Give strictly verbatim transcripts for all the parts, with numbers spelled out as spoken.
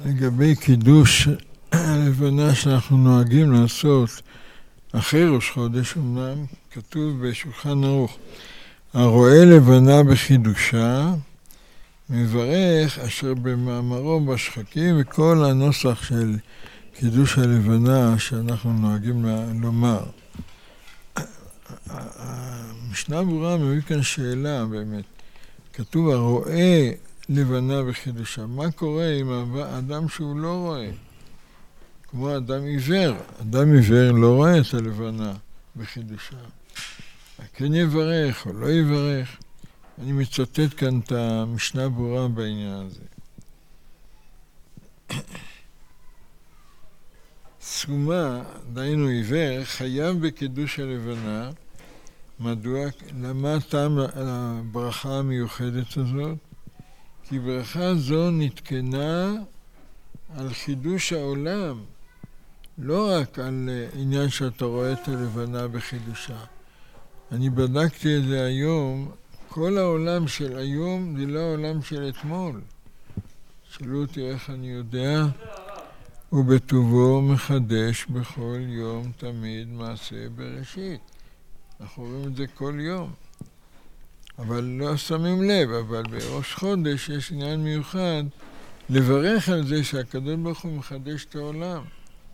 לגבי קידוש הלבנה שאנחנו נוהגים לעשות אחרי ראש חודש, אמנם כתוב בשולחן ערוך, הרואה לבנה בחידושה, מברך אשר במאמרו בשחקים, וכל הנוסח של קידוש הלבנה שאנחנו נוהגים לומר. המשנה ברורה מביא כאן שאלה באמת. כתוב הרואה לבנה בחידושה. מה קורה עם האדם שהוא לא רואה? כמו אדם עיוור. אדם עיוור לא רואה את הלבנה בחידושה. כן יברך או לא יברך. אני מצטט כאן את המשנה ברורה בעניין הזה. סומה, דיינו עיוור, חייב בקידוש הלבנה. מדוע? למה טעם הברכה המיוחדת הזאת? כי ברכה זו נתקנה על חידוש העולם, לא רק על עניין שאתה רואה את הלבנה בחידושה. אני בדקתי את זה היום, כל העולם של היום זה לא העולם של אתמול. שאלו אותי איך אני יודע, ובטובו מחדש בכל יום תמיד מעשה בראשית. אנחנו רואים את זה כל יום. אבל לא שמים לב, אבל בראש חודש יש עניין מיוחד לברך על זה שהקדוש ברוך הוא מחדש את העולם.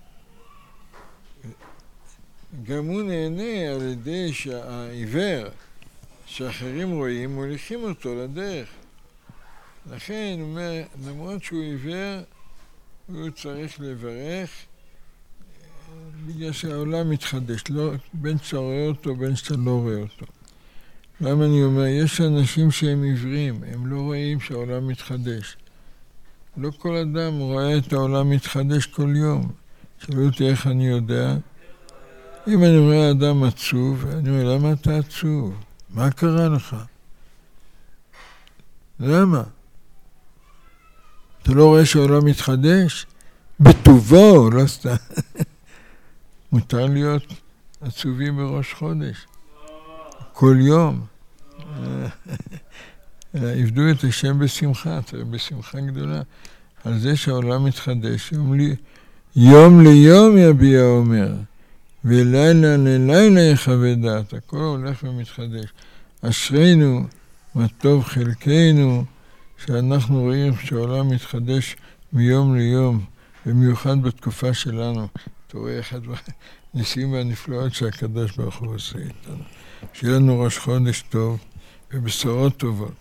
גם הוא נהנה על ידי שהעיוור שאחרים רואים, מוליכים אותו לדרך. לכן הוא אומר, למרות שהוא עיוור, הוא צריך לברך בגלל שהעולם מתחדש, לא, בין שאתה רואה אותו, בין שאתה לא רואה אותו. למה אני אומר? יש אנשים שהם עיוורים, הם לא רואים שהעולם מתחדש. לא כל אדם רואה את העולם מתחדש כל יום. שאלו אותי איך אני יודע. אם אני רואה אדם עצוב, אני אומר, למה אתה עצוב? מה קרה לך? למה? אתה לא רואה שהעולם מתחדש? בטובו, לא סתם. מותר להיות עצובים בראש חודש. כל יום. עבדו את השם בשמחה, בשמחה גדולה. על זה שהעולם מתחדש. יום, לי, יום ליום יביע אומר, ולילה ללילה יחווה דעת. הכל הולך ומתחדש. אשרינו, מה טוב חלקנו, שאנחנו רואים שהעולם מתחדש מיום ליום, במיוחד בתקופה שלנו. אתה רואה אחד הניסים והנפלאות שהקדוש ברוך הוא עושה איתנו. שיהיה לנו ראש חודש טוב ובשורות טובות.